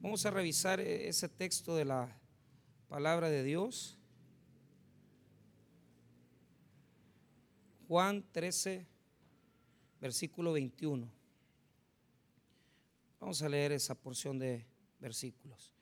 Vamos a revisar ese texto de la palabra de Dios. Juan 13, versículo 21. Vamos a leer esa porción de versículos.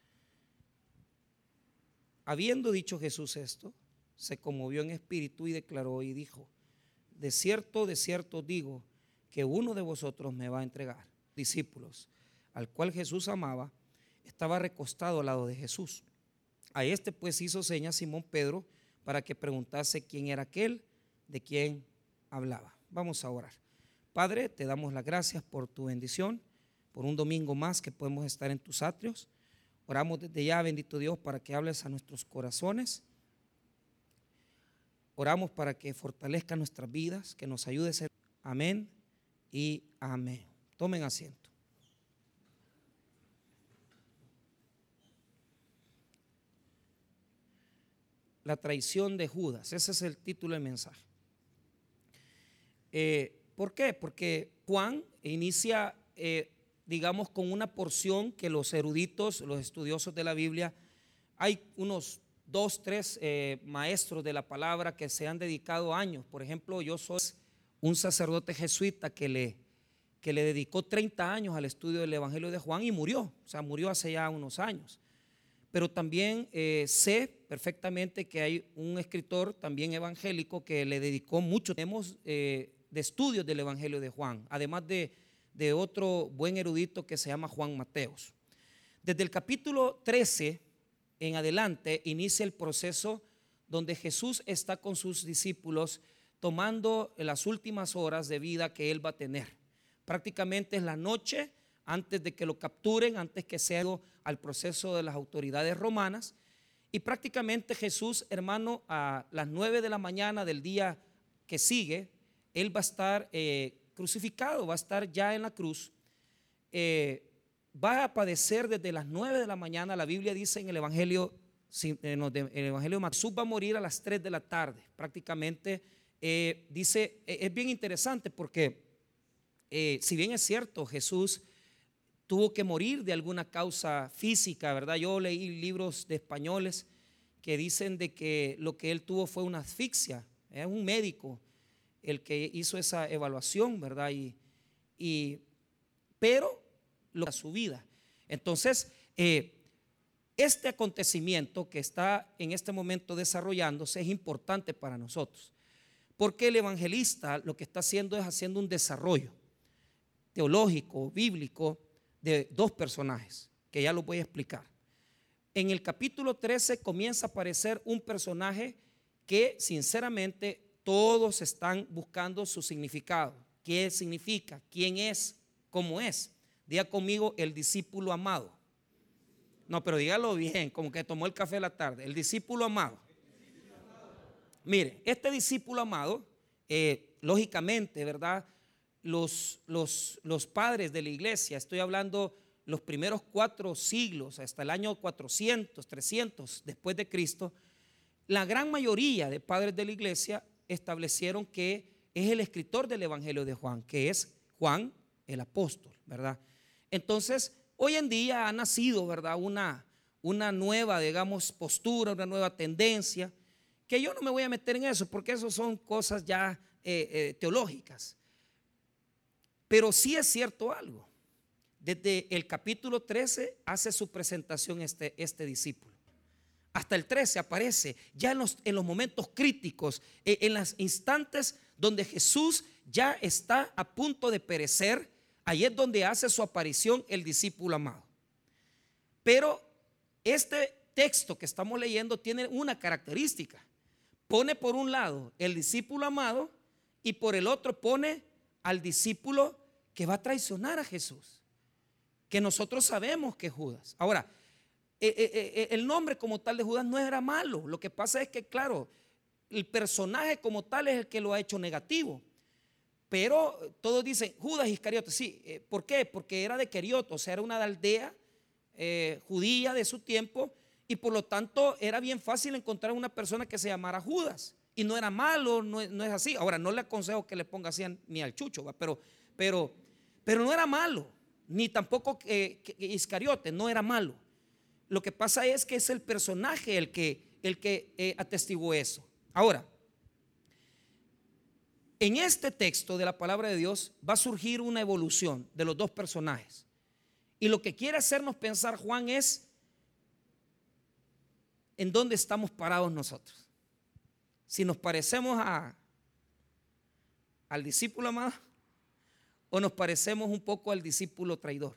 Habiendo dicho Jesús esto, se conmovió en espíritu y declaró y dijo: de cierto digo que uno de vosotros me va a entregar. Discípulos, al cual Jesús amaba, estaba recostado al lado de Jesús. A este pues hizo señas Simón Pedro para que preguntase quién era aquel de quien hablaba. Vamos a orar. Padre, te damos las gracias por tu bendición, por un domingo más que podemos estar en tus atrios. Oramos desde ya, bendito Dios, para que hables a nuestros corazones. Oramos para que fortalezca nuestras vidas, que nos ayude a ser. Amén y amén. Tomen asiento. La traición de Judas, ese es el título del mensaje. ¿Por qué? Porque Juan inicia, digamos, con una porción que los eruditos, los estudiosos de la Biblia, hay unos 2, 3 maestros de la palabra que se han dedicado años. Por ejemplo, yo soy un sacerdote jesuita que le dedicó 30 años al estudio del Evangelio de Juan y murió, o sea, murió hace ya unos años. Pero también sé perfectamente que hay un escritor también evangélico que le dedicó mucho tiempo de estudios del Evangelio de Juan, además de otro buen erudito que se llama Juan Mateos. Desde el capítulo 13 en adelante inicia el proceso donde Jesús está con sus discípulos tomando las últimas horas de vida que él va a tener. Prácticamente es la noche antes de que lo capturen, antes que sea al proceso de las autoridades romanas. Y prácticamente Jesús, hermano, a las 9 de la mañana del día que sigue, él va a estar crucificado, va a estar ya en la cruz. Va a padecer desde las 9 de la mañana. La Biblia dice en el Evangelio de Jesús va a morir a las 3 de la tarde. Prácticamente dice, es bien interesante porque si bien es cierto, Jesús tuvo que morir de alguna causa física, ¿verdad? Yo leí libros de españoles que dicen de que lo que él tuvo fue una asfixia. Es un médico el que hizo esa evaluación, ¿verdad? Pero a su vida. Entonces, este acontecimiento que está en este momento desarrollándose es importante para nosotros, porque el evangelista lo que está haciendo es haciendo un desarrollo teológico, bíblico, de dos personajes, que ya los voy a explicar. En el capítulo 13 comienza a aparecer un personaje que sinceramente todos están buscando su significado. ¿Qué significa? ¿Quién es? ¿Cómo es? Diga conmigo: el discípulo amado. No, pero dígalo bien, como que tomó el café a la tarde. El discípulo amado. Mire, este discípulo amado, lógicamente, ¿verdad? Los padres de la iglesia, estoy hablando los primeros 4 siglos, hasta el año 400, 300 después de Cristo, la gran mayoría de padres de la iglesia establecieron que es el escritor del Evangelio de Juan, que es Juan el apóstol, ¿verdad? Entonces, hoy en día ha nacido, ¿verdad?, una nueva, digamos, postura, una nueva tendencia, que yo no me voy a meter en eso, porque eso son cosas ya teológicas. Pero sí es cierto algo. Desde el capítulo 13 hace su presentación este discípulo. Hasta el 13 aparece ya en los momentos críticos, en los instantes donde Jesús ya está a punto de perecer. Ahí es donde hace su aparición el discípulo amado. Pero este texto que estamos leyendo tiene una característica. Pone por un lado el discípulo amado y por el otro pone al discípulo que va a traicionar a Jesús, que nosotros sabemos que es Judas. Ahora, el nombre como tal de Judas no era malo. Lo que pasa es que, claro, el personaje como tal es el que lo ha hecho negativo. Pero todos dicen Judas Iscariote. Sí, ¿por qué? Porque era de Querioto, o sea, era una aldea judía de su tiempo, y por lo tanto era bien fácil encontrar una persona que se llamara Judas. Y no era malo, no es así. Ahora, no le aconsejo que le ponga así ni al chucho, pero no era malo. ni tampoco que Iscariote, no era malo. Lo que pasa es que es el personaje el que atestiguó eso. Ahora, en este texto de la palabra de Dios va a surgir una evolución de los dos personajes. Y lo que quiere hacernos pensar Juan es en dónde estamos parados nosotros. Si nos parecemos al discípulo amado o nos parecemos un poco al discípulo traidor.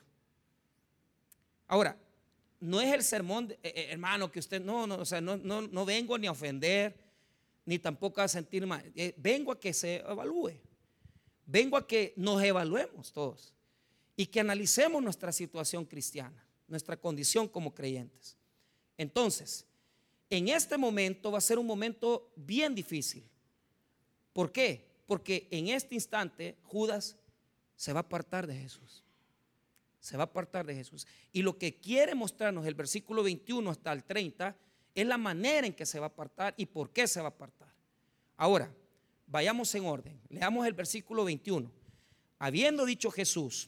Ahora, no es el sermón, hermano, que usted, o sea, no vengo ni a ofender, ni tampoco a sentir mal. Vengo a que se evalúe. Vengo a que nos evaluemos todos y que analicemos nuestra situación cristiana, nuestra condición como creyentes. Entonces, en este momento va a ser un momento bien difícil. ¿Por qué? Porque en este instante Judas se va a apartar de Jesús. Se va a apartar de Jesús. Y lo que quiere mostrarnos el versículo 21 hasta el 30 es la manera en que se va a apartar y por qué se va a apartar. Ahora, vayamos en orden. Leamos el versículo 21. Habiendo dicho Jesús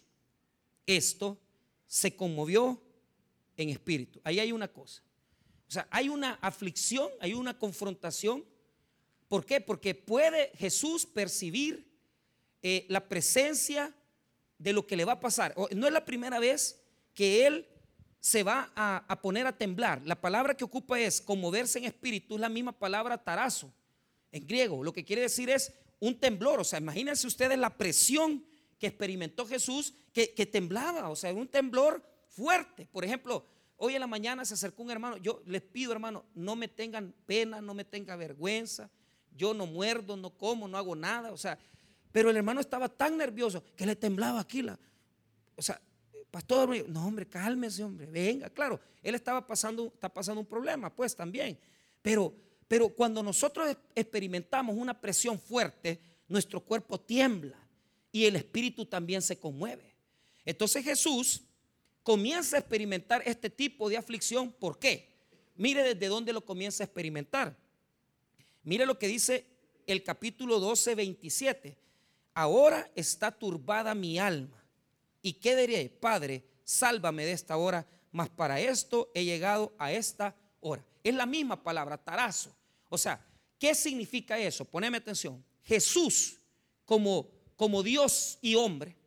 esto, se conmovió en espíritu. Ahí hay una cosa. O sea, hay una aflicción, hay una confrontación. ¿Por qué? Porque puede Jesús percibir la presencia de lo que le va a pasar. No es la primera vez que él se va a poner a temblar. La palabra que ocupa es conmoverse en espíritu, es la misma palabra tarazo en griego. Lo que quiere decir es un temblor. O sea, imagínense ustedes la presión que experimentó Jesús, que temblaba. O sea, un temblor fuerte. Por ejemplo, hoy en la mañana se acercó un hermano. Yo les pido, hermano, no me tengan pena, no me tengan vergüenza. Yo no muerdo, no como, no hago nada. O sea, pero el hermano estaba tan nervioso que le temblaba aquí o sea, pastor, no hombre, cálmese, hombre, venga. Claro, él está pasando un problema, pues también. Pero cuando nosotros experimentamos una presión fuerte, nuestro cuerpo tiembla y el espíritu también se conmueve. Entonces Jesús comienza a experimentar este tipo de aflicción. ¿Por qué? Mire desde dónde lo comienza a experimentar. Mire lo que dice el capítulo 12, 27. Ahora está turbada mi alma. ¿Y qué diré? Padre, sálvame de esta hora, mas para esto he llegado a esta hora. Es la misma palabra, tarazo. O sea, ¿qué significa eso? Poneme atención. Jesús, como Dios y hombre,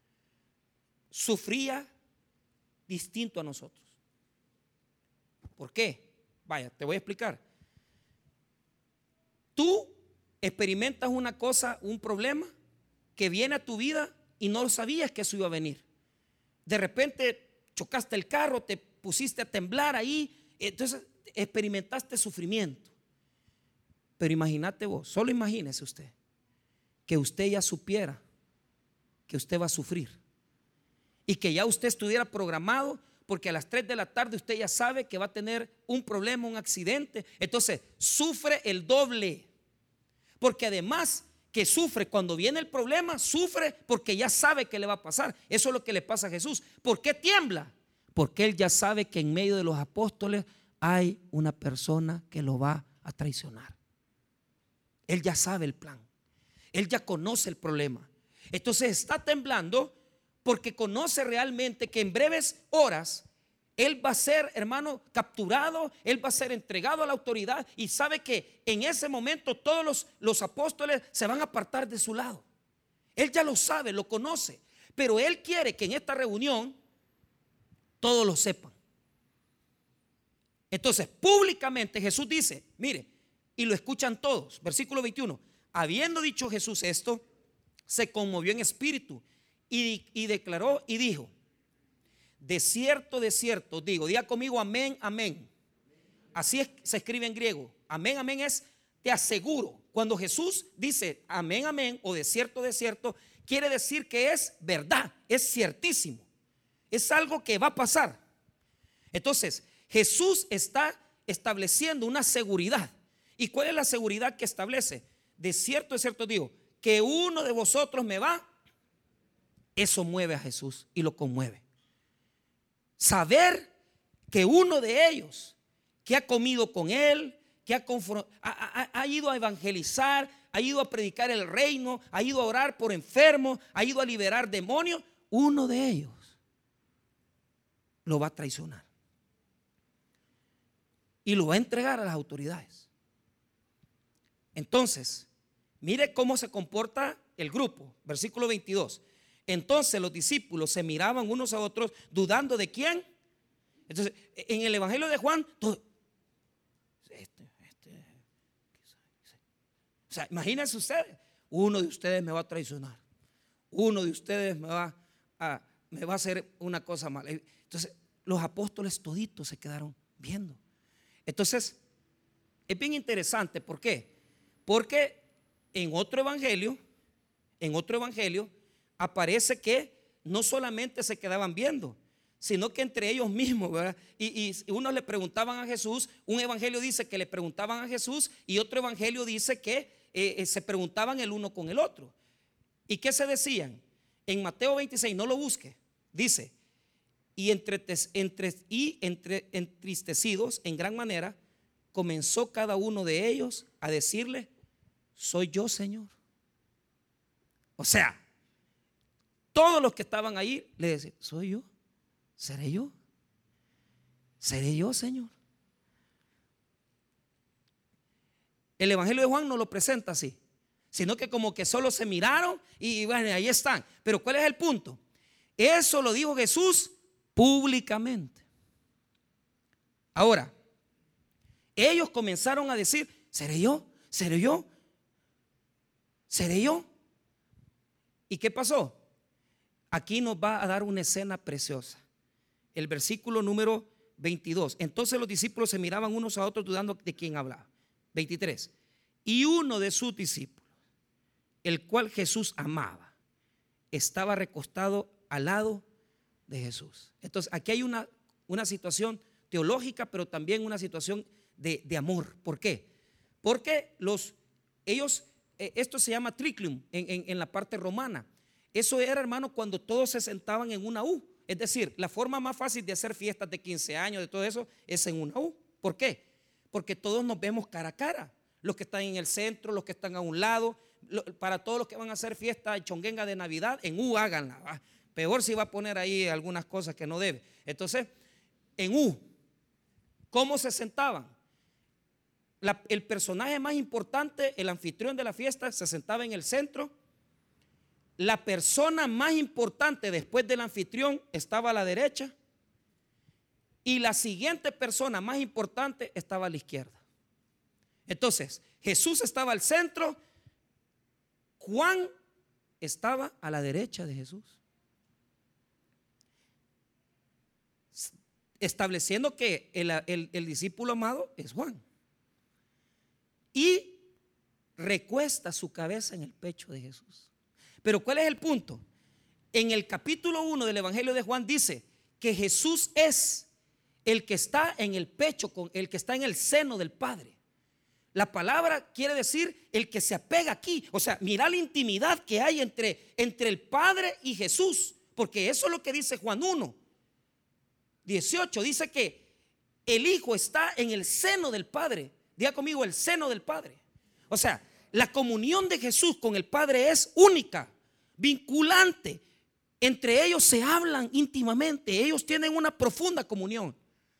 sufría distinto a nosotros. ¿Por qué? Vaya, te voy a explicar. Tú experimentas una cosa, un problema que viene a tu vida y no sabías que eso iba a venir. De repente chocaste el carro, te pusiste a temblar ahí, entonces experimentaste sufrimiento. Pero imagínate vos, solo imagínese usted, que usted ya supiera que usted va a sufrir y que ya usted estuviera programado, porque a las 3 de la tarde usted ya sabe que va a tener un problema, un accidente. Entonces sufre el doble, porque además que sufre cuando viene el problema, sufre porque ya sabe que le va a pasar. Eso es lo que le pasa a Jesús. ¿Por qué tiembla? Porque él ya sabe que en medio de los apóstoles hay una persona que lo va a traicionar. Él ya sabe el plan, él ya conoce el problema. Entonces está temblando porque conoce realmente que en breves horas él va a ser, hermano, capturado, él va a ser entregado a la autoridad y sabe que en ese momento todos los apóstoles se van a apartar de su lado. Él ya lo sabe, lo conoce, pero él quiere que en esta reunión todos lo sepan. Entonces, públicamente Jesús dice, mire, y lo escuchan todos, versículo 21, habiendo dicho Jesús esto, se conmovió en espíritu y declaró y dijo, de cierto, digo, diga conmigo amén, amén. Así se escribe en griego. Amén, amén es te aseguro. Cuando Jesús dice amén, amén o de cierto, quiere decir que es verdad, es ciertísimo. Es algo que va a pasar. Entonces, Jesús está estableciendo una seguridad. ¿Y cuál es la seguridad que establece? De cierto, digo, que uno de vosotros me va. Eso mueve a Jesús y lo conmueve. Saber que uno de ellos que ha comido con él, que ha ido a evangelizar, ha ido a predicar el reino, ha ido a orar por enfermos, ha ido a liberar demonios, uno de ellos lo va a traicionar y lo va a entregar a las autoridades. Entonces, mire cómo se comporta el grupo. Versículo 22. Entonces los discípulos se miraban unos a otros dudando de quién. Entonces, en el Evangelio de Juan, todo, o sea, imagínense ustedes, uno de ustedes me va a traicionar, uno de ustedes me va a hacer una cosa mala. Entonces, los apóstoles toditos se quedaron viendo. Entonces, es bien interesante. ¿Por qué? Porque en otro evangelio aparece que no solamente se quedaban viendo, sino que entre ellos mismos, ¿verdad? Y unos le preguntaban a Jesús. Un evangelio dice que le preguntaban a Jesús y otro evangelio dice que se preguntaban el uno con el otro. ¿Y qué se decían? En Mateo 26, no lo busque, dice: y entristecidos en gran manera, comenzó cada uno de ellos a decirle: soy yo, Señor. O sea, todos los que estaban ahí le decían: soy yo, seré yo, Señor. El evangelio de Juan no lo presenta así, sino que como que solo se miraron y bueno, ahí están. Pero ¿cuál es el punto? Eso lo dijo Jesús públicamente. Ahora, ellos comenzaron a decir: ¿seré yo? ¿Seré yo? ¿Seré yo? ¿Y qué pasó? Aquí nos va a dar una escena preciosa. El versículo número 22. Entonces los discípulos se miraban unos a otros dudando de quién hablaba. 23. Y uno de sus discípulos, el cual Jesús amaba, estaba recostado al lado de Jesús. Entonces aquí hay una situación teológica, pero también una situación de amor. ¿Por qué? Porque esto se llama triclium en la parte romana. Eso era, hermano, cuando todos se sentaban en una U. Es decir, la forma más fácil de hacer fiestas de 15 años, de todo eso, es en una U. ¿Por qué? Porque todos nos vemos cara a cara. Los que están en el centro, los que están a un lado. Para todos los que van a hacer fiesta de chonguenga de Navidad, en U háganla, ¿va? Peor si va a poner ahí algunas cosas que no debe. Entonces, en U, ¿cómo se sentaban? El personaje más importante, el anfitrión de la fiesta, se sentaba en el centro. La persona más importante después del anfitrión estaba a la derecha. Y la siguiente persona más importante estaba a la izquierda. Entonces, Jesús estaba al centro. Juan estaba a la derecha de Jesús, estableciendo que el discípulo amado es Juan. Y recuesta su cabeza en el pecho de Jesús. Pero ¿cuál es el punto? En el capítulo 1 del Evangelio de Juan dice que Jesús es el que está en el pecho, el que está en el seno del Padre. La palabra quiere decir el que se apega aquí. O sea, mira la intimidad que hay entre el Padre y Jesús. Porque eso es lo que dice Juan 1:18. Dice que el Hijo está en el seno del Padre. Diga conmigo, el seno del Padre. O sea, la comunión de Jesús con el Padre es única, vinculante. Entre ellos se hablan íntimamente. Ellos tienen una profunda comunión.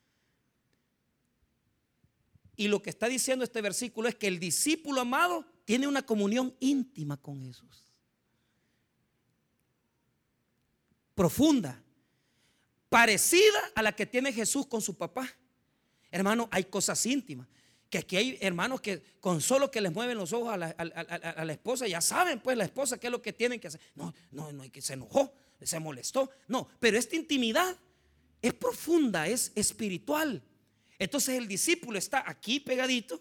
Y lo que está diciendo este versículo es que el discípulo amado tiene una comunión íntima con Jesús. Profunda. Parecida a la que tiene Jesús con su papá. Hermano, hay cosas íntimas. Que aquí hay hermanos que con solo que les mueven los ojos a la esposa, ya saben pues la esposa qué es lo que tienen que hacer. No, que se enojó, se molestó. No, pero esta intimidad es profunda, es espiritual. Entonces el discípulo está aquí pegadito.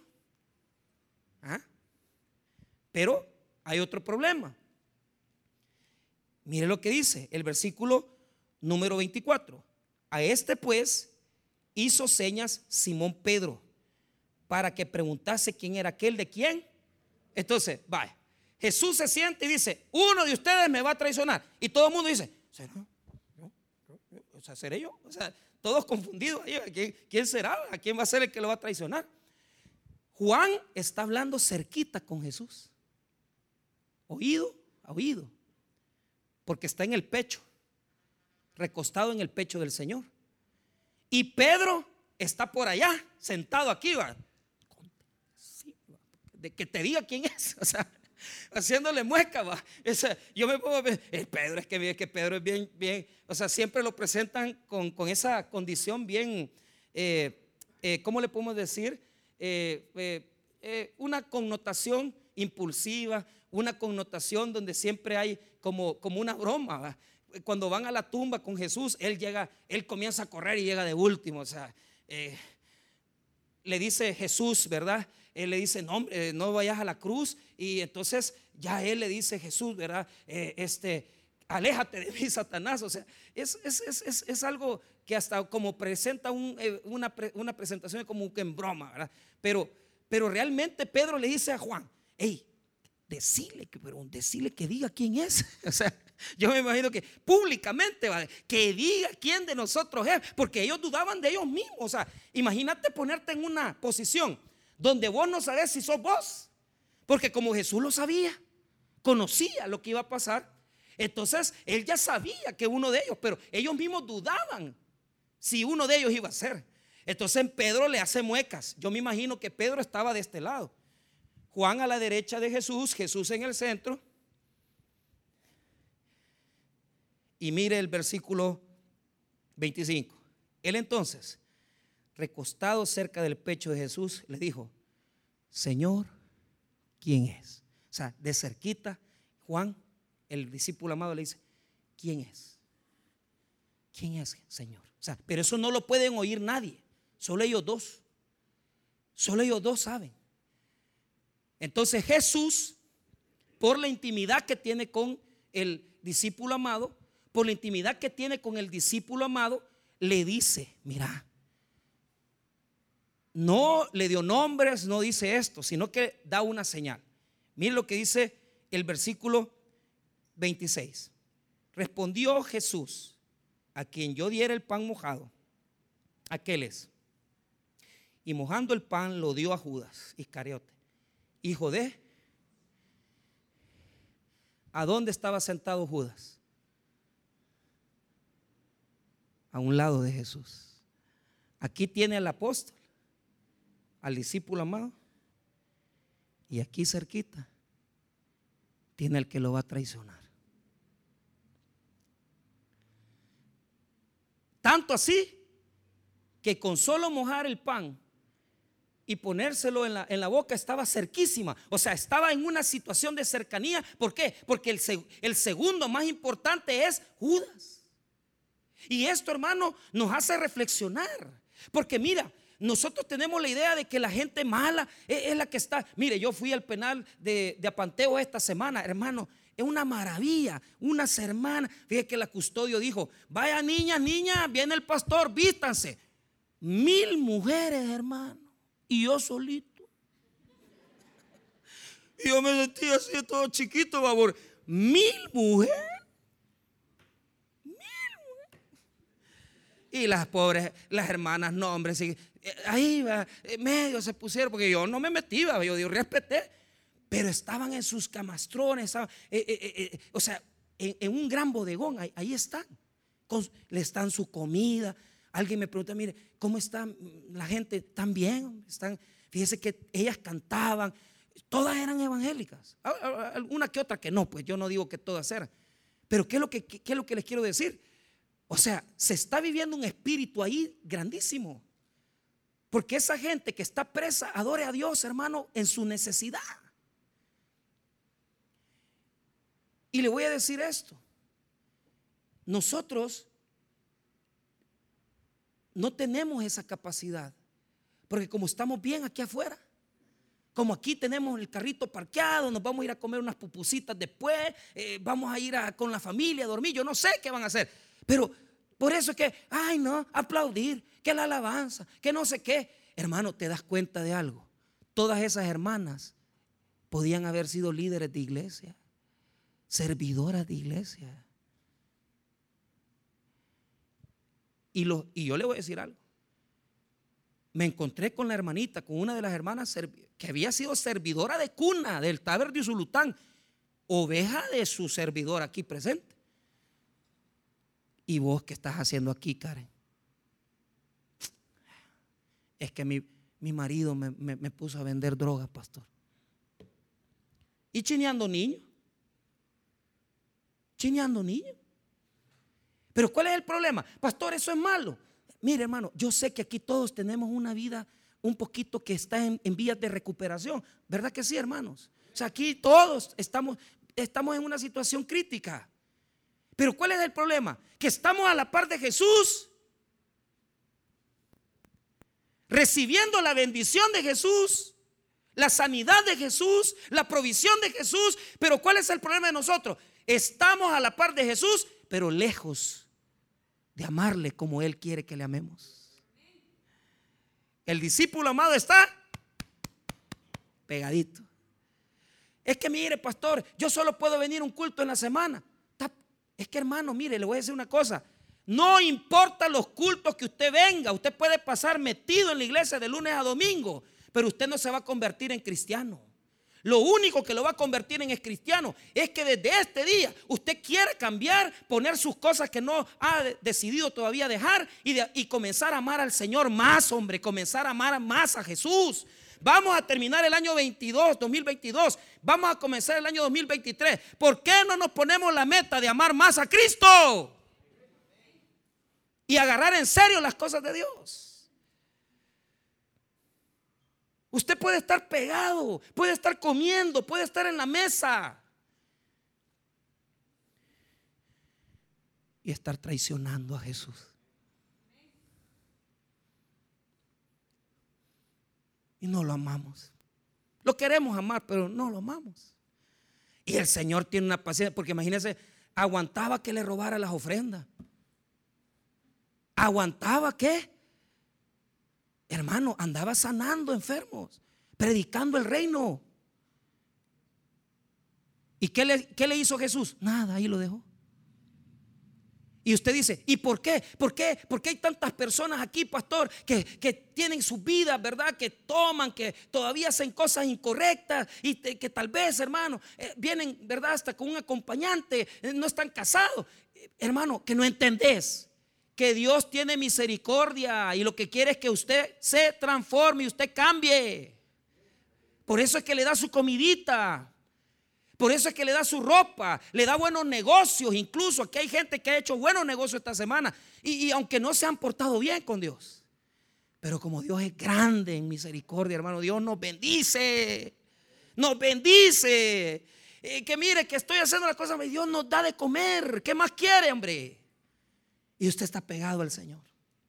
Pero hay otro problema. Mire lo que dice el versículo número 24. A este pues hizo señas Simón Pedro para que preguntase quién era aquel de quién. Entonces, vaya, Jesús se siente y dice: uno de ustedes me va a traicionar. Y todo el mundo dice: ¿será yo? O sea, ¿seré yo? O sea, todos confundidos. ¿Quién será? ¿A quién va a ser el que lo va a traicionar? Juan está hablando cerquita con Jesús, oído a oído, porque está en el pecho, recostado en el pecho del Señor. Y Pedro está por allá, sentado aquí, ¿va? De que te diga quién es, o sea, haciéndole mueca, ¿va? Yo me pongo a ver, Pedro, es que Pedro es bien, o sea, siempre lo presentan con esa condición bien, ¿cómo le podemos decir? Una connotación impulsiva, una connotación donde siempre hay como una broma, ¿va? Cuando van a la tumba con Jesús, él comienza a correr y llega de último, o sea, le dice Jesús, ¿verdad? Él le dice, no, no vayas a la cruz. Y entonces ya él le dice, Jesús, ¿verdad? Aléjate de mí, Satanás. O sea, es algo que hasta como presenta una presentación como que en broma, ¿verdad? Pero realmente Pedro le dice a Juan, hey, decile que diga quién es. O sea, yo me imagino que públicamente, ¿vale? Que diga quién de nosotros es, porque ellos dudaban de ellos mismos. O sea, imagínate ponerte en una posición donde vos no sabés si sos vos, porque como Jesús lo sabía, conocía lo que iba a pasar, entonces él ya sabía que uno de ellos, pero ellos mismos dudaban si uno de ellos iba a ser. Entonces Pedro le hace muecas. Yo me imagino que Pedro estaba de este lado, Juan a la derecha de Jesús, Jesús en el centro. Y mire el versículo 25. Él entonces, recostado cerca del pecho de Jesús, le dijo, Señor, ¿quién es? O sea, de cerquita, Juan, el discípulo amado, le dice, ¿quién es? ¿Quién es, Señor? O sea, pero eso no lo pueden oír nadie, solo ellos dos. Solo ellos dos saben. Entonces Jesús, por la intimidad que tiene con el discípulo amado, por la intimidad que tiene con el discípulo amado, le dice, mira, no le dio nombres, no dice esto, sino que da una señal. Miren lo que dice el versículo 26. Respondió Jesús, a quien yo diera el pan mojado, aquel es. Y mojando el pan lo dio a Judas Iscariote, hijo de. ¿A dónde estaba sentado Judas? A un lado de Jesús. Aquí tiene al apóstol, al discípulo amado, y aquí cerquita tiene el que lo va a traicionar. Tanto así que con solo mojar el pan y ponérselo en la boca estaba cerquísima. O sea, estaba en una situación de cercanía. ¿Por qué? Porque el segundo más importante es Judas. Y esto, hermano, nos hace reflexionar. Porque mira, nosotros tenemos la idea de que la gente mala es la que está. Mire, yo fui al penal de Apanteo esta semana, hermano. Es una maravilla, unas hermanas. Fíjate que la custodio dijo, vaya niñas, viene el pastor, vístanse. 1000 mujeres, hermano. Y yo solito. Y yo me sentía así todo chiquito, babor. 1000 mujeres. 1000 mujeres. Y las pobres, las hermanas, no, hombre, sí, ahí va, medio se pusieron, porque yo no me metí, yo respeté. Pero estaban en sus camastrones, o sea, en un gran bodegón, ahí están. Les dan su comida. Alguien me pregunta, mire, ¿cómo está la gente? ¿Están bien? Fíjese que ellas cantaban, todas eran evangélicas. Una que otra que no, pues yo no digo que todas eran. Pero ¿qué es lo que les quiero decir? O sea, se está viviendo un espíritu ahí grandísimo. Porque esa gente que está presa, adore a Dios, hermano, en su necesidad. Y le voy a decir esto. Nosotros no tenemos esa capacidad, porque como estamos bien aquí afuera, como aquí tenemos el carrito parqueado, nos vamos a ir a comer unas pupusitas después, vamos a ir con la familia a dormir, yo no sé qué van a hacer, pero por eso es que, ay no, aplaudir, que la alabanza, que no sé qué. Hermano, te das cuenta de algo, todas esas hermanas podían haber sido líderes de iglesia, servidoras de iglesia. Y yo le voy a decir algo. Me encontré con la hermanita, con una de las hermanas que había sido servidora de cuna del Taber de Usulután, oveja de su servidor aquí presente. ¿Y vos qué estás haciendo aquí, Karen? Es que mi marido me puso a vender drogas, pastor. Y chineando niños. Chineando niños. Pero ¿cuál es el problema? Pastor, eso es malo. Mire, hermano, yo sé que aquí todos tenemos una vida un poquito que está en vías de recuperación. ¿Verdad que sí, hermanos? O sea, aquí todos estamos en una situación crítica. Pero ¿cuál es el problema? Que estamos a la par de Jesús, recibiendo la bendición de Jesús, la sanidad de Jesús, la provisión de Jesús. Pero ¿cuál es el problema de nosotros? Estamos a la par de Jesús, pero lejos de amarle como Él quiere que le amemos. El discípulo amado está pegadito. Es que mire, pastor, yo solo puedo venir a un culto en la semana. Es que, hermano, mire, le voy a decir una cosa. No importa los cultos que usted venga, usted puede pasar metido en la iglesia de lunes a domingo, pero usted no se va a convertir en cristiano. Lo único que lo va a convertir en cristiano es que desde este día usted quiera cambiar, poner sus cosas que no ha decidido todavía dejar y comenzar a amar al Señor más, hombre, comenzar a amar más a Jesús. Vamos a terminar el año 2022, vamos a comenzar el año 2023. ¿Por qué no nos ponemos la meta de amar más a Cristo y agarrar en serio las cosas de Dios? Usted puede estar pegado, puede estar comiendo, puede estar en la mesa y estar traicionando a Jesús. Y no lo amamos. Lo queremos amar, pero no lo amamos. Y el Señor tiene una paciencia, porque imagínense, aguantaba que le robara las ofrendas. Aguantaba que, hermano, andaba sanando enfermos, predicando el reino. ¿Y qué le hizo Jesús? Nada, ahí lo dejó. Y usted dice, ¿y por qué? ¿Por qué hay tantas personas aquí, pastor, que tienen su vida, verdad? Que toman, que todavía hacen cosas incorrectas y que tal vez, hermano, vienen, verdad, hasta con un acompañante, no están casados. Hermano, que no entendés que Dios tiene misericordia y lo que quiere es que usted se transforme y usted cambie. Por eso es que le da su comidita. Por eso es que le da su ropa, le da buenos negocios. Incluso aquí hay gente que ha hecho buenos negocios esta semana y aunque no se han portado bien con Dios, pero como Dios es grande en misericordia, hermano, Dios nos bendice. Nos bendice. Que mire que estoy haciendo las cosas, Dios nos da de comer. ¿Qué más quiere, hombre? Y usted está pegado al Señor.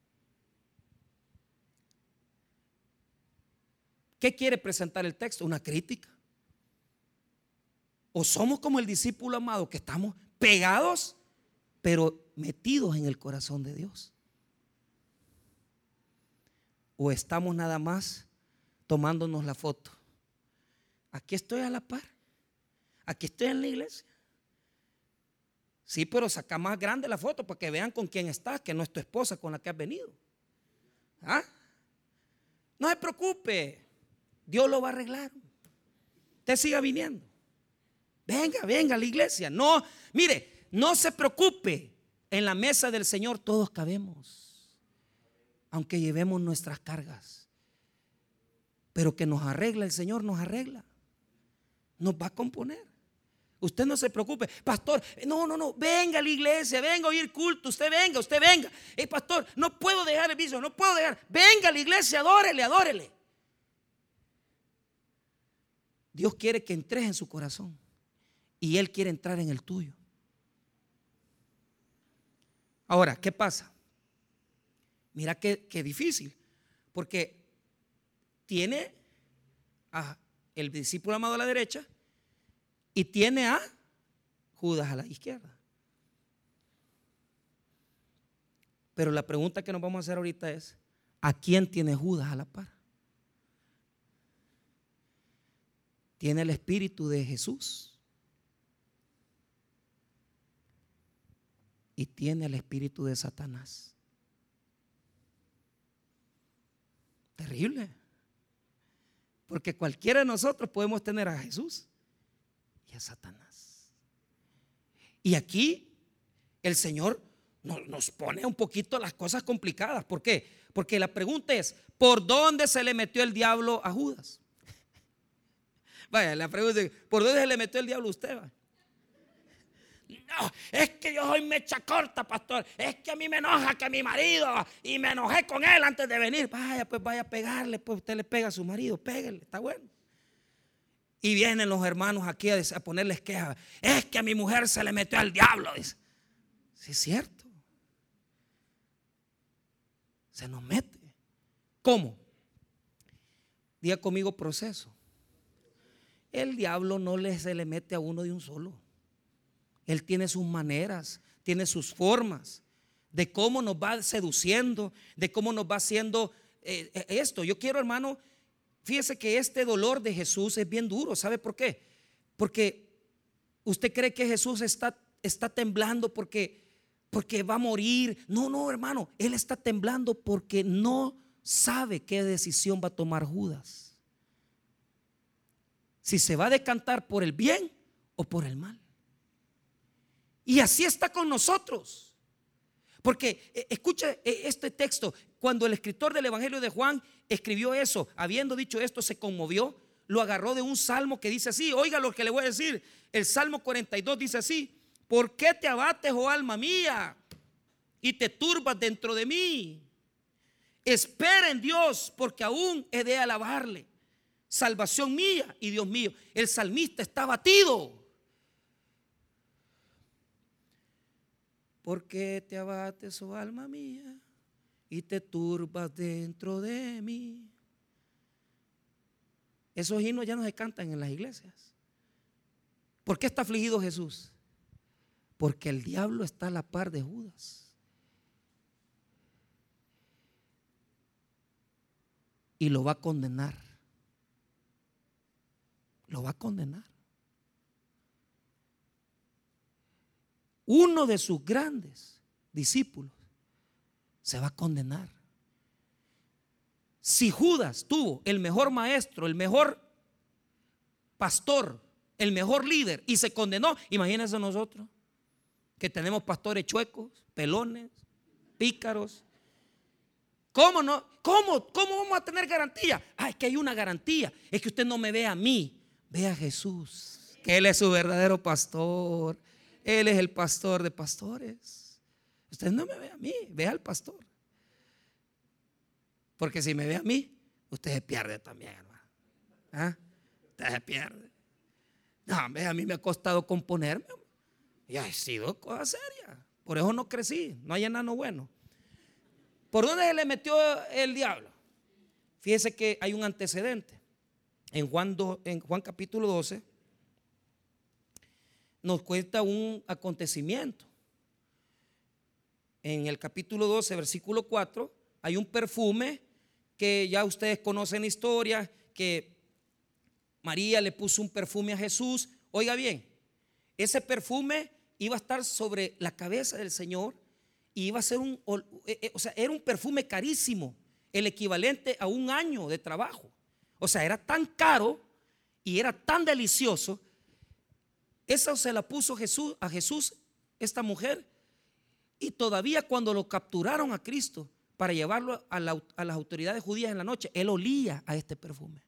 ¿Qué quiere presentar el texto? Una crítica. O somos como el discípulo amado, que estamos pegados, pero metidos en el corazón de Dios. O estamos nada más tomándonos la foto. Aquí estoy a la par. Aquí estoy en la iglesia. Sí, pero saca más grande la foto para que vean con quién estás, que no es tu esposa con la que has venido. ¿Ah? No se preocupe, Dios lo va a arreglar. Usted siga viniendo. Venga a la iglesia. No, mire, no se preocupe. En la mesa del Señor todos cabemos, aunque llevemos nuestras cargas. Pero que nos arregla el Señor, nos arregla. Nos va a componer. Usted no se preocupe, pastor. No, venga a la iglesia, venga a oír culto. Usted venga. Pastor, no puedo dejar el vicio, no puedo dejar. Venga a la iglesia, adórele. Dios quiere que entres en su corazón. Y Él quiere entrar en el tuyo. Ahora, ¿qué pasa? Mira qué difícil. Porque tiene a el discípulo amado a la derecha y tiene a Judas a la izquierda. Pero la pregunta que nos vamos a hacer ahorita es: ¿a quién tiene Judas a la par? ¿Tiene el espíritu de Jesús? Y tiene el espíritu de Satanás. Terrible. Porque cualquiera de nosotros podemos tener a Jesús y a Satanás. Y aquí el Señor nos pone un poquito las cosas complicadas. ¿Por qué? Porque la pregunta es, ¿por dónde se le metió el diablo a Judas? Vaya, la pregunta es, ¿por dónde se le metió el diablo a usted? Va? No, es que yo soy mecha corta, pastor. Es que a mí me enoja que mi marido, y me enojé con él antes de venir. Vaya, pues vaya a pegarle, pues usted le pega a su marido, pégale, está bueno. Y vienen los hermanos aquí a ponerles quejas. Es que a mi mujer se le metió al diablo, dice. Sí, es cierto. Se nos mete. ¿Cómo? Diga conmigo proceso. El diablo no se le mete a uno de un solo. Él tiene sus maneras, tiene sus formas de cómo nos va seduciendo, de cómo nos va haciendo esto. Yo quiero, hermano, fíjese que este dolor de Jesús es bien duro. ¿Sabe por qué? Porque usted cree que Jesús está temblando porque va a morir. No, hermano, Él está temblando porque no sabe qué decisión va a tomar Judas. Si se va a decantar por el bien o por el mal. Y así está con nosotros. Porque escucha este texto. Cuando el escritor del Evangelio de Juan escribió eso, habiendo dicho esto, se conmovió. Lo agarró de un salmo que dice así. Oiga lo que le voy a decir. El Salmo 42 dice así: ¿por qué te abates, oh alma mía, y te turbas dentro de mí? Espera en Dios, porque aún he de alabarle, salvación mía y Dios mío. El salmista está abatido. ¿Por qué te abates, oh alma mía, y te turbas dentro de mí? Esos himnos ya no se cantan en las iglesias. ¿Por qué está afligido Jesús? Porque el diablo está a la par de Judas. Y lo va a condenar. Lo va a condenar. Uno de sus grandes discípulos se va a condenar. Si Judas tuvo el mejor maestro, el mejor pastor, el mejor líder y se condenó, imagínense nosotros que tenemos pastores chuecos, pelones, pícaros. ¿Cómo no? ¿Cómo vamos a tener garantía? Es que hay una garantía. Es que usted no me ve a mí, ve a Jesús, que Él es su verdadero pastor. Él es el pastor de pastores. Usted no me ve a mí, ve al pastor. Porque si me ve a mí, usted se pierde también, hermano. Usted se pierde. No, a mí me ha costado componerme. Y ha sido cosa seria. Por eso no crecí, no hay enano bueno. ¿Por dónde se le metió el diablo? Fíjese que hay un antecedente. En Juan capítulo 12 nos cuenta un acontecimiento. En el capítulo 12, versículo 4, hay un perfume que ya ustedes conocen la historia, que María le puso un perfume a Jesús. Oiga bien, ese perfume iba a estar sobre la cabeza del Señor y iba a ser era un perfume carísimo, el equivalente a un año de trabajo. O sea, era tan caro y era tan delicioso. Eso se la puso a Jesús, esta mujer, y todavía cuando lo capturaron a Cristo para llevarlo a las autoridades judías en la noche, él olía a este perfume.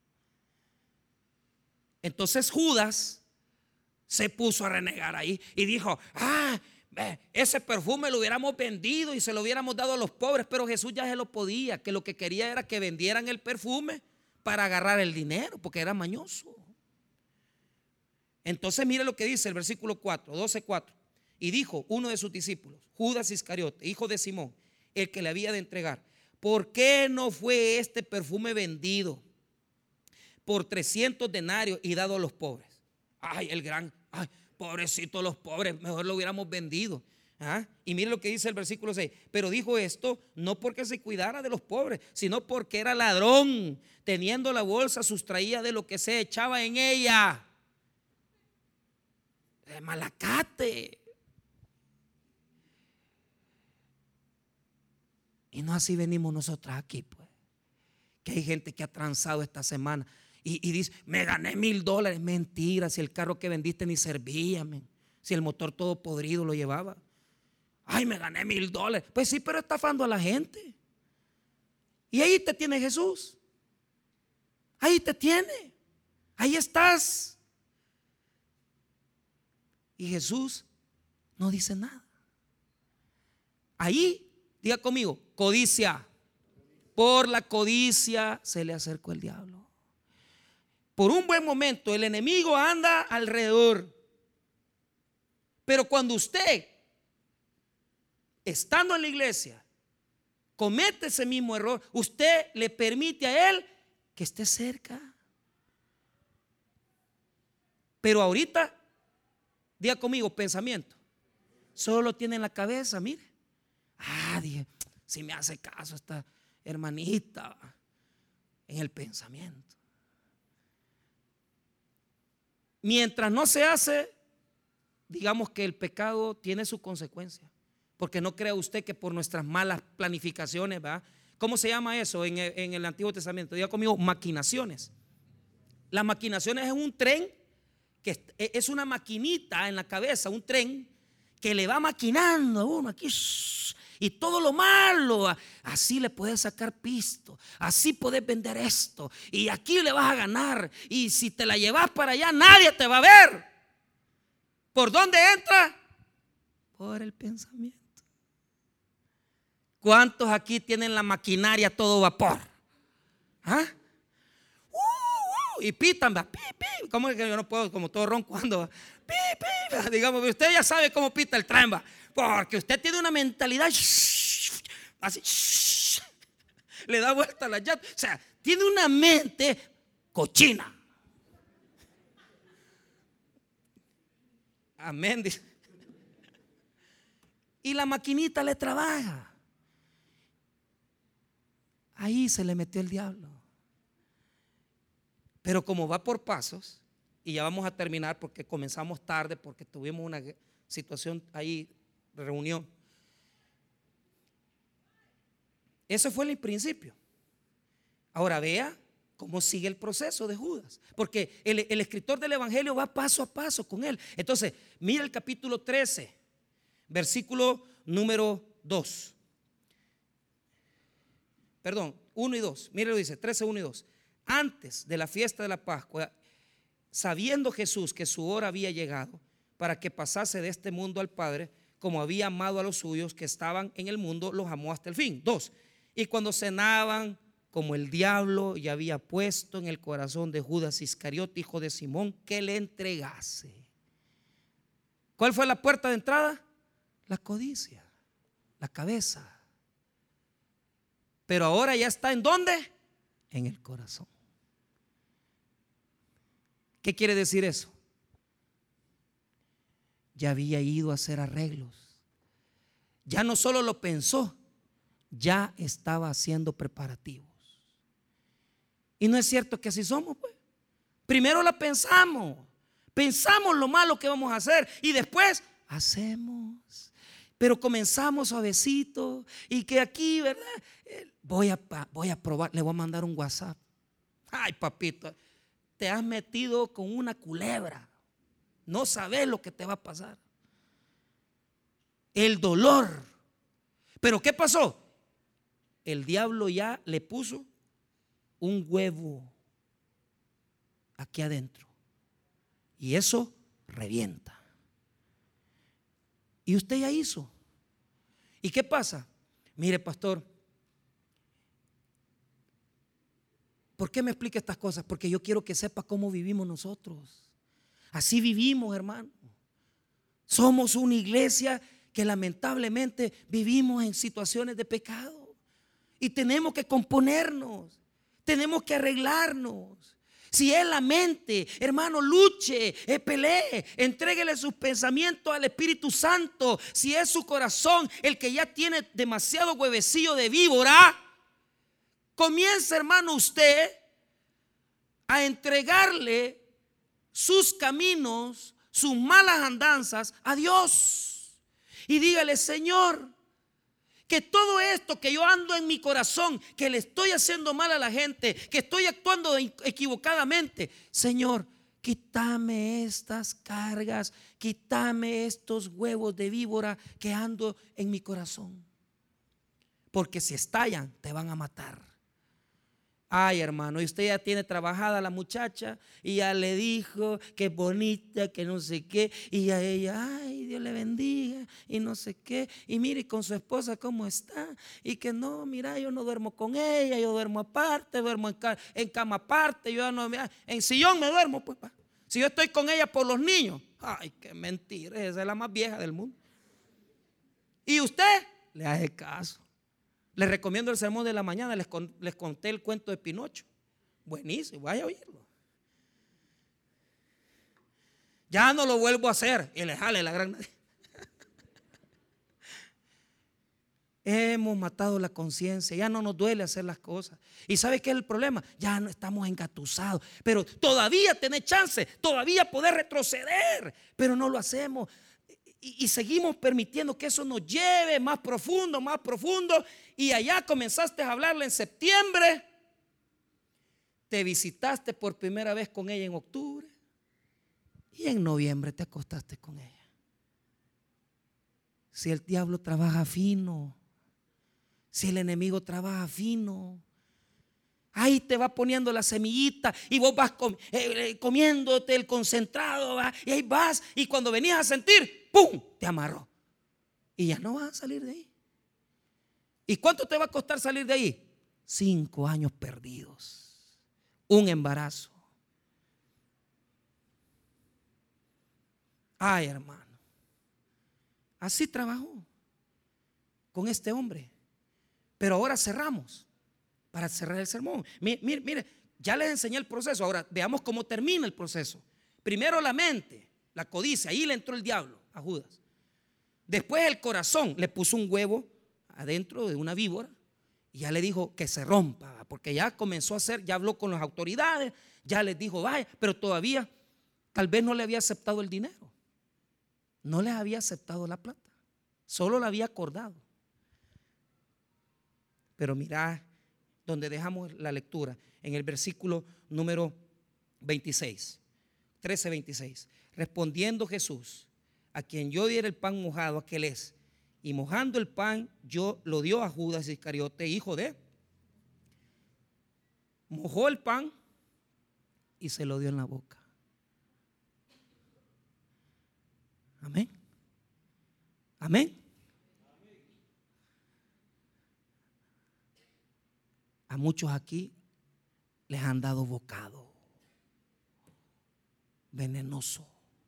Entonces Judas se puso a renegar ahí y dijo: ese perfume lo hubiéramos vendido y se lo hubiéramos dado a los pobres. Pero Jesús ya se lo podía, que lo que quería era que vendieran el perfume para agarrar el dinero, porque era mañoso. Entonces mire lo que dice el versículo 4, 12:4. Y dijo uno de sus discípulos, Judas Iscariote, hijo de Simón, el que le había de entregar: ¿por qué no fue este perfume vendido por 300 denarios y dado a los pobres? Pobrecitos los pobres, mejor lo hubiéramos vendido. Y mire lo que dice el versículo 6. Pero dijo esto no porque se cuidara de los pobres, sino porque era ladrón. Teniendo la bolsa, sustraía de lo que se echaba en ella. Malacate. Y no así venimos nosotros aquí, pues. Que hay gente que ha transado esta semana y dice: me gané $1,000. Mentira, si el carro que vendiste ni servía, si el motor todo podrido lo llevaba. Ay, me gané $1,000. Pues sí, pero estafando a la gente. Y ahí te tiene Jesús. Ahí te tiene. Ahí estás. Y Jesús no dice nada. Ahí, diga conmigo, codicia. Por la codicia se le acercó el diablo. Por un buen momento el enemigo anda alrededor. Pero cuando usted, estando en la iglesia, comete ese mismo error, usted le permite a él que esté cerca. Pero ahorita, diga conmigo, pensamiento, solo lo tiene en la cabeza, mire. Dije, si me hace caso esta hermanita, en el pensamiento. Mientras no se hace, digamos que el pecado tiene su consecuencia. Porque no crea usted que por nuestras malas planificaciones, ¿verdad? ¿Cómo se llama eso en el Antiguo Testamento? Diga conmigo, maquinaciones. Las maquinaciones es un tren que es una maquinita en la cabeza, un tren que le va maquinando a uno aquí. Y todo lo malo, así le puedes sacar pisto, así puedes vender esto, y aquí le vas a ganar. Y si te la llevas para allá, nadie te va a ver. ¿Por dónde entra? Por el pensamiento. ¿Cuántos aquí tienen la maquinaria a todo vapor? Y pitan, pi, pi. ¿Cómo es que yo no puedo, como todo ronco cuando pi, pi? Digamos, usted ya sabe cómo pita el tren, porque usted tiene una mentalidad así, le da vuelta a la llanta. O sea, tiene una mente cochina. Amén. Y la maquinita le trabaja. Ahí se le metió el diablo. Pero como va por pasos, y ya vamos a terminar porque comenzamos tarde, porque tuvimos una situación ahí, reunión. Eso fue el principio. Ahora vea cómo sigue el proceso de Judas, porque el escritor del evangelio va paso a paso con él. Entonces, mira el capítulo 13, versículo número 2. Perdón, 1 y 2. Mire lo dice, 13, 1 y 2. Antes de la fiesta de la Pascua, sabiendo Jesús que su hora había llegado para que pasase de este mundo al Padre, como había amado a los suyos que estaban en el mundo, los amó hasta el fin. 2. Y cuando cenaban, como el diablo ya había puesto en el corazón de Judas Iscariote, hijo de Simón, que le entregase. ¿Cuál fue la puerta de entrada? La codicia, la cabeza. Pero ahora ya está ¿en dónde? En el corazón. ¿Qué quiere decir eso? Ya había ido a hacer arreglos. Ya no solo lo pensó, ya estaba haciendo preparativos. Y no es cierto que así somos, pues. Primero la pensamos lo malo que vamos a hacer y después hacemos. Pero comenzamos suavecito y que aquí, ¿verdad? Voy a probar, le voy a mandar un WhatsApp. Ay, papito, te has metido con una culebra. No sabes lo que te va a pasar. El dolor. Pero ¿qué pasó? El diablo ya le puso un huevo aquí adentro. Y eso revienta. Y usted ya hizo. ¿Y qué pasa? Mire, pastor, ¿por qué me explica estas cosas? Porque yo quiero que sepa cómo vivimos nosotros. Así vivimos, hermano. Somos una iglesia que lamentablemente vivimos en situaciones de pecado. Y tenemos que componernos. Tenemos que arreglarnos. Si es la mente, hermano, luche, pelee, entréguele sus pensamientos al Espíritu Santo. Si es su corazón el que ya tiene demasiado huevecillo de víbora, comienza, hermano, usted a entregarle sus caminos, sus malas andanzas a Dios. Y dígale: Señor, que todo esto que yo ando en mi corazón, que le estoy haciendo mal a la gente, que estoy actuando equivocadamente, Señor, quítame estas cargas, quítame estos huevos de víbora que ando en mi corazón. Porque si estallan, te van a matar. Ay, hermano, y usted ya tiene trabajada la muchacha y ya le dijo que bonita, que no sé qué, y a ella, ay, Dios le bendiga y no sé qué, y mire con su esposa cómo está, y que no, mira, yo no duermo con ella, yo duermo aparte, duermo en cama aparte, yo no, mira, en sillón me duermo, pues, si yo estoy con ella por los niños. Ay, qué mentira, esa es la más vieja del mundo. Y usted le hace caso. Les recomiendo el sermón de la mañana, les conté el cuento de Pinocho. Buenísimo, vaya a oírlo. Ya no lo vuelvo a hacer. Y le jale la gran. Hemos matado la conciencia, ya no nos duele hacer las cosas. ¿Y sabe qué es el problema? Ya no estamos engatusados, pero todavía tenés chance, todavía podés retroceder, pero no lo hacemos. Y seguimos permitiendo que eso nos lleve más profundo, y allá comenzaste a hablarle en septiembre, te visitaste por primera vez con ella en octubre y en noviembre te acostaste con ella. Si el diablo trabaja fino, si el enemigo trabaja fino, ahí te va poniendo la semillita y vos vas comiéndote el concentrado, ¿va? Y ahí vas, y cuando venías a sentir, ¡pum!, te amarró y ya no vas a salir de ahí. ¿Y cuánto te va a costar salir de ahí? 5 años perdidos, un embarazo. Ay, hermano, así trabajó con este hombre. Pero ahora cerramos, para cerrar el sermón. Mire, ya les enseñé el proceso. Ahora veamos cómo termina el proceso. Primero la mente, la codicia, ahí le entró el diablo a Judas. Después el corazón, le puso un huevo adentro de una víbora y ya le dijo que se rompa, porque ya comenzó a hacer, ya habló con las autoridades, ya les dijo vaya, pero todavía tal vez no le había aceptado el dinero, no les había aceptado la plata, solo la había acordado. Pero mira donde dejamos la lectura, en el versículo número 26, 13:26. Respondiendo Jesús, a quien yo diera el pan mojado, aquel es. Y mojando el pan, yo lo dio a Judas Iscariote, hijo de. Mojó el pan y se lo dio en la boca. Amén. Amén. A muchos aquí les han dado bocado venenoso.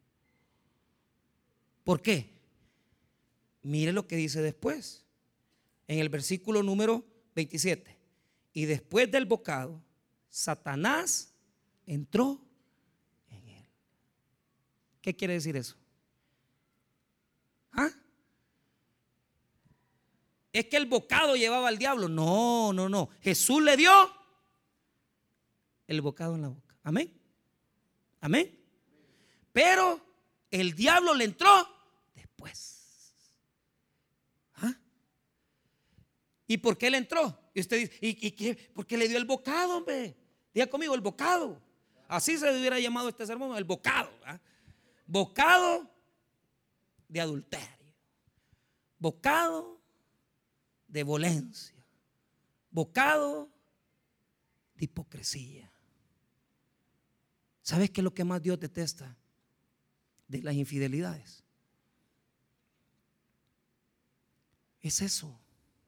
¿Por qué? Mire lo que dice después, en el versículo número 27. Y después del bocado, Satanás entró en él. ¿Qué quiere decir eso? ¿Ah? Es que el bocado llevaba al diablo. No. Jesús le dio el bocado en la boca. Amén. Amén. Pero el diablo le entró después. ¿Ah? ¿Y por qué le entró? Y usted dice, ¿y qué? ¿Por qué le dio el bocado, hombre? Diga conmigo, el bocado. Así se hubiera llamado este sermón, el bocado. ¿Ah? Bocado de adulterio. Bocado de violencia, bocado de hipocresía. ¿Sabes qué es lo que más Dios detesta de las infidelidades? Es eso,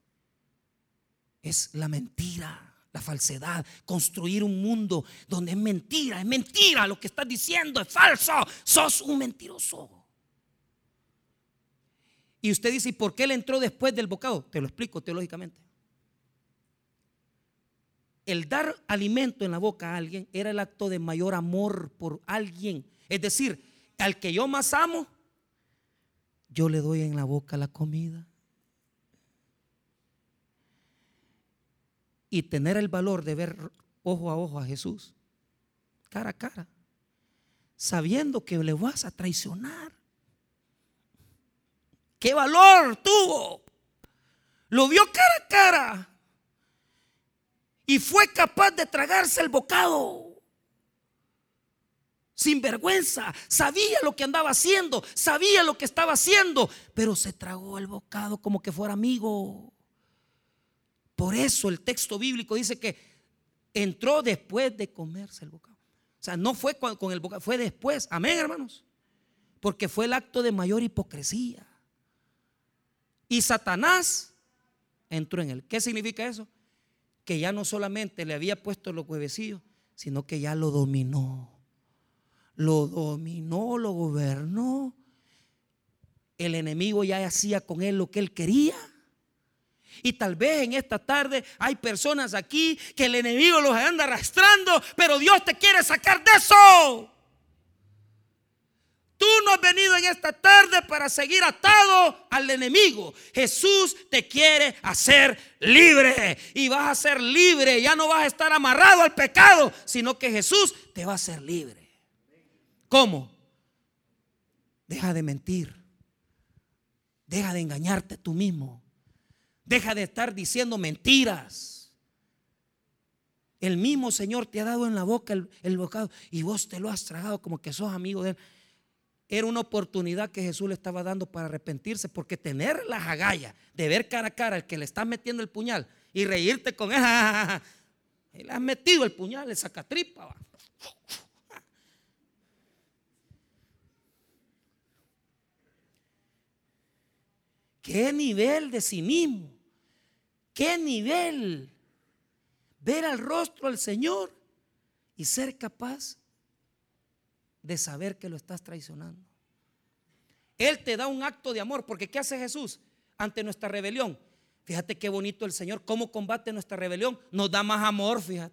es la mentira, la falsedad, construir un mundo donde es mentira lo que estás diciendo, es falso, sos un mentiroso. Y usted dice, ¿y por qué le entró después del bocado? Te lo explico teológicamente. El dar alimento en la boca a alguien era el acto de mayor amor por alguien. Es decir, al que yo más amo, yo le doy en la boca la comida. Y tener el valor de ver ojo a ojo a Jesús, cara a cara, sabiendo que le vas a traicionar. ¿Qué valor tuvo? Lo vio cara a cara y fue capaz de tragarse el bocado. sin vergüenza, sabía lo que andaba haciendo, sabía lo que estaba haciendo, pero se tragó el bocado como que fuera amigo. Por eso el texto bíblico dice que entró después de comerse el bocado. O sea, no fue con el bocado, fue después. Amén, hermanos. Porque fue el acto de mayor hipocresía. Y Satanás entró en él. ¿Qué significa eso? Que ya no solamente le había puesto los huevecillos, sino que ya lo dominó. Lo dominó, lo gobernó. El enemigo ya hacía con él lo que él quería. Y tal vez en esta tarde hay personas aquí que el enemigo los anda arrastrando, pero Dios te quiere sacar de eso. Tú no has venido en esta tarde para seguir atado al enemigo. Jesús te quiere hacer libre. Y vas a ser libre. Ya no vas a estar amarrado al pecado, sino que Jesús te va a hacer libre. ¿Cómo? Deja de mentir. Deja de engañarte tú mismo. Deja de estar diciendo mentiras. El mismo Señor te ha dado en la boca el bocado y vos te lo has tragado como que sos amigo de él. Era una oportunidad que Jesús le estaba dando para arrepentirse, porque tener las agallas de ver cara a cara al que le estás metiendo el puñal y reírte con él, y le has metido el puñal, el sacatripa. ¿Qué nivel de cinismo? ¿Qué nivel? Ver al rostro del Señor y ser capaz de saber que lo estás traicionando. Él te da un acto de amor, porque ¿qué hace Jesús ante nuestra rebelión? Fíjate qué bonito el Señor, cómo combate nuestra rebelión. Nos da más amor, fíjate.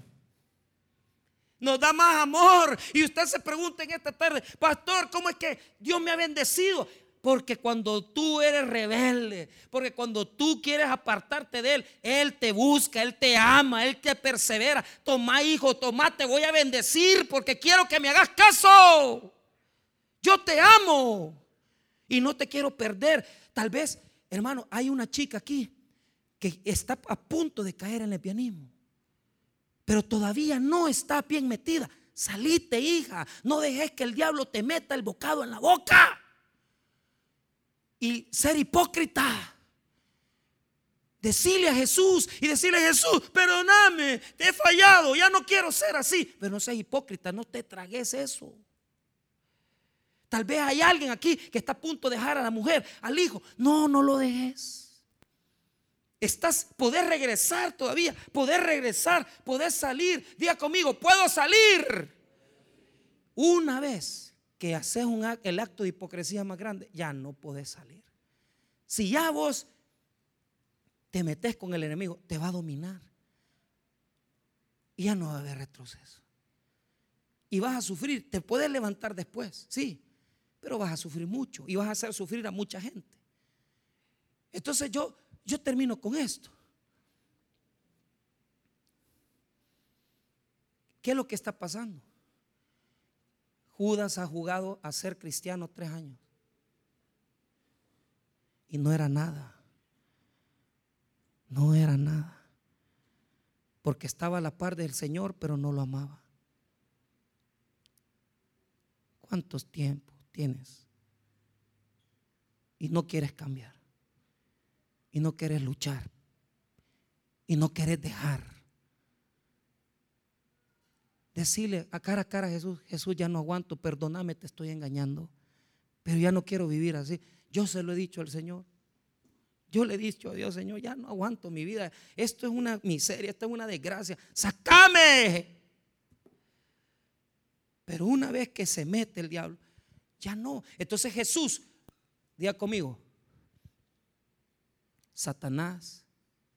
Nos da más amor. Y usted se pregunta en esta tarde: pastor, ¿cómo es que Dios me ha bendecido? Porque cuando tú eres rebelde, porque cuando tú quieres apartarte de Él, Él te busca, Él te ama, Él te persevera. Toma, hijo, toma, te voy a bendecir porque quiero que me hagas caso. Yo te amo y no te quiero perder. Tal vez, hermano, hay una chica aquí que está a punto de caer en el lesbianismo, pero todavía no está bien metida. Salite, hija, no dejes que el diablo te meta el bocado en la boca. Y ser hipócrita, decirle a Jesús y decirle: Jesús, perdóname, te he fallado, ya no quiero ser así. Pero no seas hipócrita, no te tragues eso. Tal vez hay alguien aquí que está a punto de dejar a la mujer, al hijo. No lo dejes. Podés regresar todavía, podés regresar, podés salir. Diga conmigo: puedo salir. Una vez que haces el acto de hipocresía más grande, ya no podés salir. Si ya vos te metes con el enemigo, te va a dominar y ya no va a haber retroceso. Y vas a sufrir. Te puedes levantar después, sí, pero vas a sufrir mucho y vas a hacer sufrir a mucha gente. Entonces yo termino con esto. ¿Qué es lo que está pasando? Judas ha jugado a ser cristiano 3 años y no era nada. No era nada, porque estaba a la par del Señor, pero no lo amaba. ¿Cuántos tiempos tienes y no quieres cambiar, y no quieres luchar, y no quieres dejar? Decirle a cara a Jesús: Jesús, ya no aguanto, perdóname, te estoy engañando, pero ya no quiero vivir así. Yo se lo he dicho al Señor. Yo le he dicho a Dios: Señor, ya no aguanto mi vida. Esto es una miseria, esto es una desgracia. ¡Sácame! Pero una vez que se mete el diablo, ya no. Entonces Jesús, diga conmigo: Satanás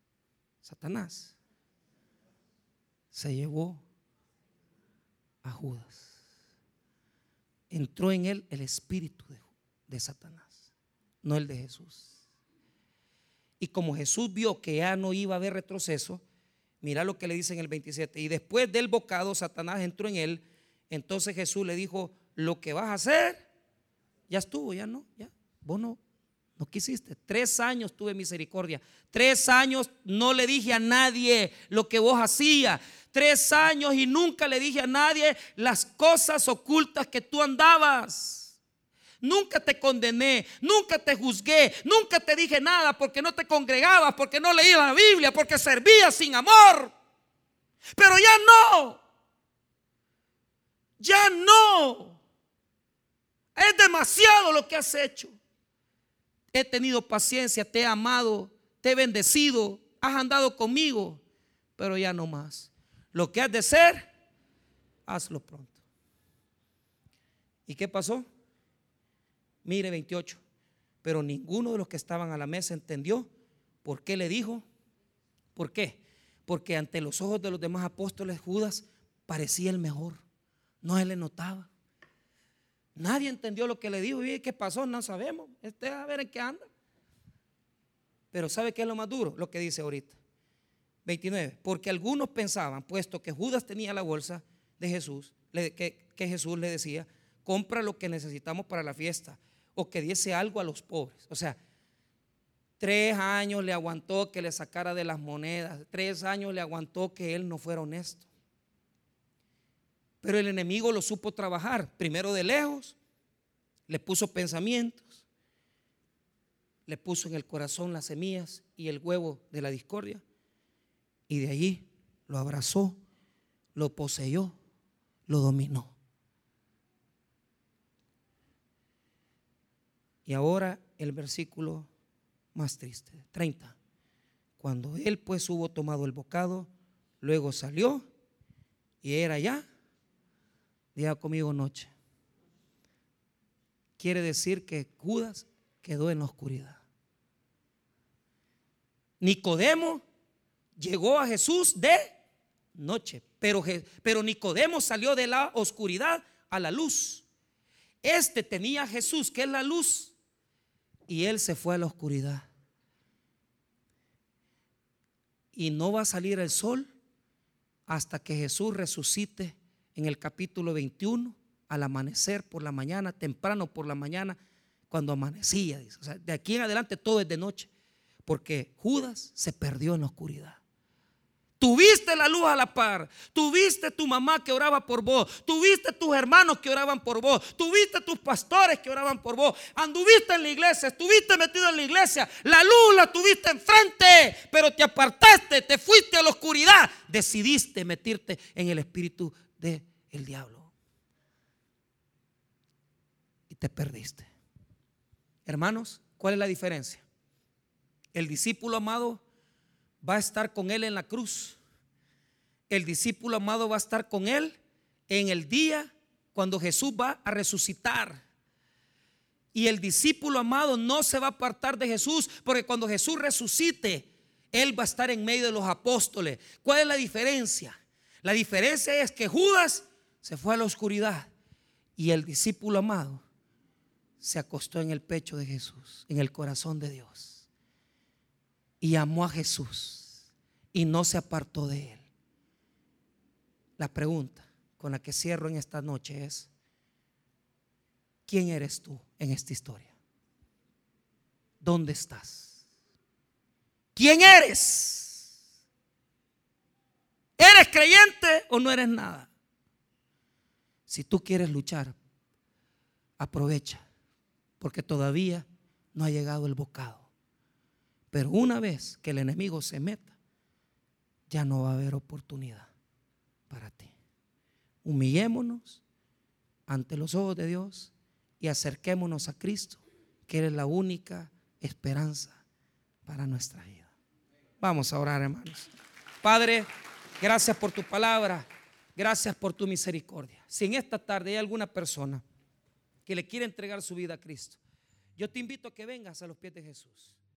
se llevó a Judas. Entró en él el espíritu de Satanás, no el de Jesús. Y como Jesús vio que ya no iba a haber retroceso, mira lo que le dice en el 27: y después del bocado Satanás entró en él. Entonces Jesús le dijo: lo que vas a hacer ya estuvo, ya no, ya vos no quisiste. 3 años tuve misericordia. 3 años no le dije a nadie lo que vos hacías. 3 años y nunca le dije a nadie las cosas ocultas que tú andabas. Nunca te condené, nunca te juzgué, nunca te dije nada porque no te congregabas, porque no leías la Biblia, porque servías sin amor. Pero ya no. Ya no. Es demasiado lo que has hecho. He tenido paciencia, te he amado, te he bendecido, has andado conmigo, pero ya no más. Lo que has de ser, hazlo pronto. ¿Y qué pasó? Mire 28. Pero ninguno de los que estaban a la mesa entendió por qué le dijo. ¿Por qué? Porque ante los ojos de los demás apóstoles, Judas parecía el mejor. No se le notaba. Nadie entendió lo que le dijo. ¿Y qué pasó? No sabemos. A ver en qué anda. Pero ¿sabe qué es lo más duro? Lo que dice ahorita 29. Porque algunos pensaban, puesto que Judas tenía la bolsa de Jesús, que Jesús le decía: compra lo que necesitamos para la fiesta, o que diese algo a los pobres. O sea, 3 años le aguantó que le sacara de las monedas. 3 años le aguantó que él no fuera honesto. Pero el enemigo lo supo trabajar. Primero de lejos, le puso pensamientos, le puso en el corazón las semillas y el huevo de la discordia. Y de allí lo abrazó, lo poseyó, lo dominó. Y ahora el versículo más triste, 30. Cuando él pues hubo tomado el bocado, luego salió y era ya, diga conmigo, noche. Quiere decir que Judas quedó en la oscuridad. Nicodemo llegó a Jesús de noche, pero Nicodemo salió de la oscuridad a la luz. Este tenía a Jesús, que es la luz, y él se fue a la oscuridad. Y no va a salir el sol hasta que Jesús resucite en el capítulo 21, al amanecer por la mañana, temprano por la mañana, cuando amanecía. O sea, de aquí en adelante todo es de noche, porque Judas se perdió en la oscuridad. Tuviste la luz a la par, tuviste tu mamá que oraba por vos, tuviste tus hermanos que oraban por vos, tuviste tus pastores que oraban por vos, anduviste en la iglesia, estuviste metido en la iglesia, la luz la tuviste enfrente, pero te apartaste, te fuiste a la oscuridad, decidiste meterte en el espíritu del diablo y te perdiste. Hermanos, ¿cuál es la diferencia? El discípulo amado va a estar con él en la cruz. El discípulo amado va a estar con él en el día cuando Jesús va a resucitar. Y el discípulo amado no se va a apartar de Jesús, porque cuando Jesús resucite, él va a estar en medio de los apóstoles. ¿Cuál es la diferencia? La diferencia es que Judas se fue a la oscuridad y el discípulo amado se acostó en el pecho de Jesús, en el corazón de Dios. Y amó a Jesús y no se apartó de él. La pregunta con la que cierro en esta noche es: ¿quién eres tú en esta historia? ¿Dónde estás? ¿Quién eres? ¿Eres creyente o no eres nada? Si tú quieres luchar, aprovecha, porque todavía no ha llegado el bocado. Pero una vez que el enemigo se meta, ya no va a haber oportunidad para ti. Humillémonos ante los ojos de Dios y acerquémonos a Cristo, que eres la única esperanza para nuestra vida. Vamos a orar, hermanos. Padre, gracias por tu palabra, gracias por tu misericordia. Si en esta tarde hay alguna persona que le quiere entregar su vida a Cristo, yo te invito a que vengas a los pies de Jesús.